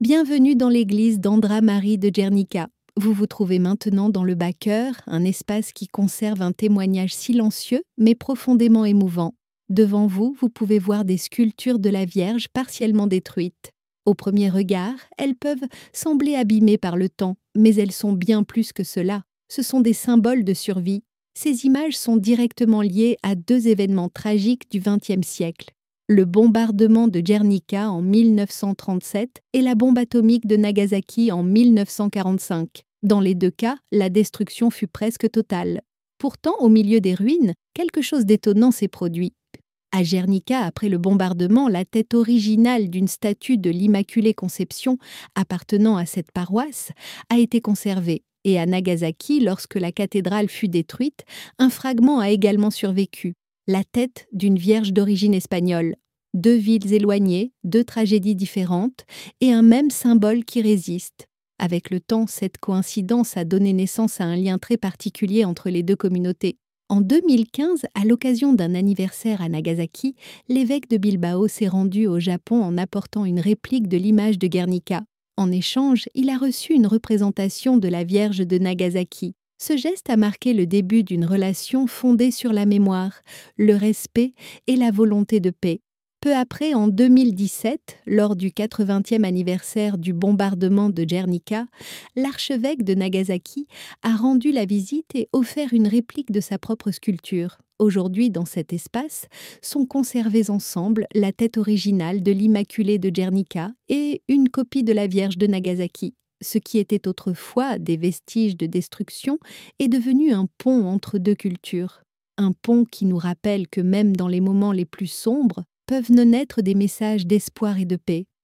Bienvenue dans l'église d'Andra Marie de Guernica. Vous vous trouvez maintenant dans le bas-chœur, un espace qui conserve un témoignage silencieux mais profondément émouvant. Devant vous, vous pouvez voir des sculptures de la Vierge partiellement détruites. Au premier regard, elles peuvent sembler abîmées par le temps, mais elles sont bien plus que cela. Ce sont des symboles de survie. Ces images sont directement liées à deux événements tragiques du XXe siècle. Le bombardement de Guernica en 1937 et la bombe atomique de Nagasaki en 1945. Dans les deux cas, la destruction fut presque totale. Pourtant, au milieu des ruines, quelque chose d'étonnant s'est produit. À Guernica, après le bombardement, la tête originale d'une statue de l'Immaculée Conception appartenant à cette paroisse a été conservée. Et à Nagasaki, lorsque la cathédrale fut détruite, un fragment a également survécu. La tête d'une vierge d'origine espagnole. Deux villes éloignées, deux tragédies différentes et un même symbole qui résiste. Avec le temps, cette coïncidence a donné naissance à un lien très particulier entre les deux communautés. En 2015, à l'occasion d'un anniversaire à Nagasaki, l'évêque de Bilbao s'est rendu au Japon en apportant une réplique de l'image de Guernica. En échange, il a reçu une représentation de la Vierge de Nagasaki. Ce geste a marqué le début d'une relation fondée sur la mémoire, le respect et la volonté de paix. Peu après, en 2017, lors du 80e anniversaire du bombardement de Guernica, l'archevêque de Nagasaki a rendu la visite et offert une réplique de sa propre sculpture. Aujourd'hui, dans cet espace, sont conservés ensemble la tête originale de l'Immaculée de Guernica et une copie de la Vierge de Nagasaki. Ce qui était autrefois des vestiges de destruction est devenu un pont entre deux cultures. Un pont qui nous rappelle que même dans les moments les plus sombres, peuvent naître des messages d'espoir et de paix.